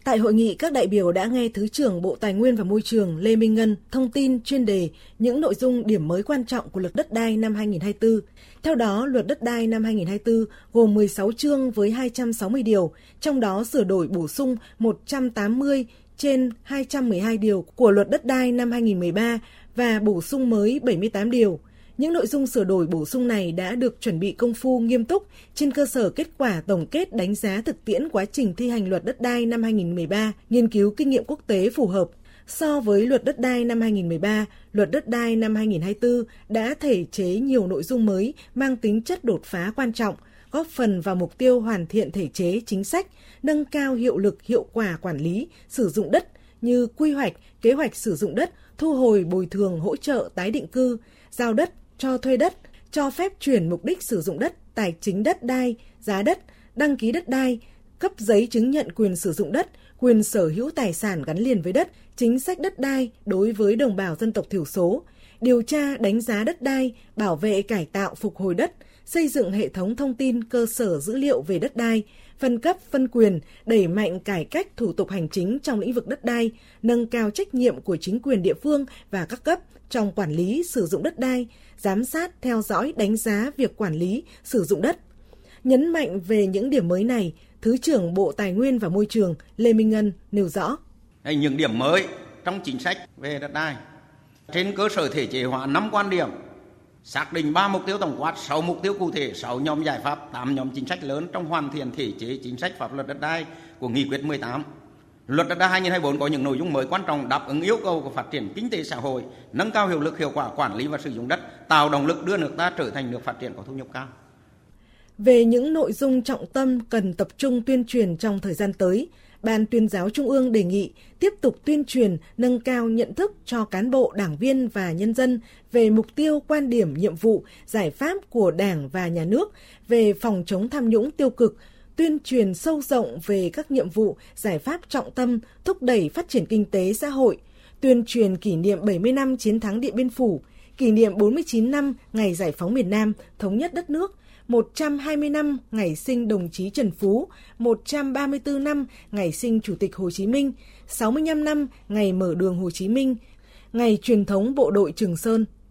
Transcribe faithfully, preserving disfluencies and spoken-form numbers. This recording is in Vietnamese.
Tại hội nghị, các đại biểu đã nghe Thứ trưởng Bộ Tài nguyên và Môi trường Lê Minh Ngân thông tin chuyên đề những nội dung điểm mới quan trọng của Luật Đất đai năm hai nghìn không trăm hai mươi tư. Theo đó, Luật Đất đai năm hai nghìn không trăm hai mươi tư gồm mười sáu chương với hai trăm sáu mươi điều, trong đó sửa đổi bổ sung một trăm tám mươi trên hai trăm mười hai điều của Luật Đất đai năm hai nghìn không trăm mười ba và bổ sung mới bảy mươi tám điều. Những nội dung sửa đổi bổ sung này đã được chuẩn bị công phu nghiêm túc trên cơ sở kết quả tổng kết đánh giá thực tiễn quá trình thi hành Luật Đất đai năm hai nghìn không trăm mười ba, nghiên cứu kinh nghiệm quốc tế phù hợp. So với Luật Đất đai năm hai nghìn không trăm mười ba, Luật Đất đai năm hai nghìn không trăm hai mươi tư đã thể chế nhiều nội dung mới mang tính chất đột phá quan trọng, góp phần vào mục tiêu hoàn thiện thể chế chính sách, nâng cao hiệu lực hiệu quả quản lý, sử dụng đất như quy hoạch, kế hoạch sử dụng đất, thu hồi bồi thường hỗ trợ tái định cư, giao đất, cho thuê đất, cho phép chuyển mục đích sử dụng đất, tài chính đất đai, giá đất, đăng ký đất đai, cấp giấy chứng nhận quyền sử dụng đất, quyền sở hữu tài sản gắn liền với đất, chính sách đất đai đối với đồng bào dân tộc thiểu số, điều tra đánh giá đất đai, bảo vệ cải tạo phục hồi đất, xây dựng hệ thống thông tin cơ sở dữ liệu về đất đai, phân cấp phân quyền, đẩy mạnh cải cách thủ tục hành chính trong lĩnh vực đất đai, nâng cao trách nhiệm của chính quyền địa phương và các cấp trong quản lý sử dụng đất đai, giám sát, theo dõi, đánh giá việc quản lý, sử dụng đất. Nhấn mạnh về những điểm mới này, Thứ trưởng Bộ Tài nguyên và Môi trường Lê Minh Ngân nêu rõ. Những điểm mới trong chính sách về đất đai, trên cơ sở thể chế hóa năm quan điểm, xác định ba mục tiêu tổng quát, sáu mục tiêu cụ thể, sáu nhóm giải pháp, tám nhóm chính sách lớn trong hoàn thiện thể chế chính sách pháp luật đất đai của Nghị quyết mười tám. Luật Đất đai hai nghìn không trăm hai mươi tư có những nội dung mới quan trọng đáp ứng yêu cầu của phát triển kinh tế xã hội, nâng cao hiệu lực hiệu quả quản lý và sử dụng đất, tạo động lực đưa nước ta trở thành nước phát triển có thu nhập cao. Về những nội dung trọng tâm cần tập trung tuyên truyền trong thời gian tới, Ban Tuyên giáo Trung ương đề nghị tiếp tục tuyên truyền, nâng cao nhận thức cho cán bộ, đảng viên và nhân dân về mục tiêu, quan điểm, nhiệm vụ, giải pháp của Đảng và Nhà nước về phòng chống tham nhũng tiêu cực, tuyên truyền sâu rộng về các nhiệm vụ, giải pháp trọng tâm thúc đẩy phát triển kinh tế xã hội, tuyên truyền kỷ niệm bảy mươi năm chiến thắng Điện Biên Phủ, kỷ niệm bốn mươi chín năm ngày giải phóng miền Nam, thống nhất đất nước, một trăm hai mươi năm ngày sinh đồng chí Trần Phú, một trăm ba mươi tư năm ngày sinh Chủ tịch Hồ Chí Minh, sáu mươi lăm năm ngày mở đường Hồ Chí Minh, ngày truyền thống bộ đội Trường Sơn.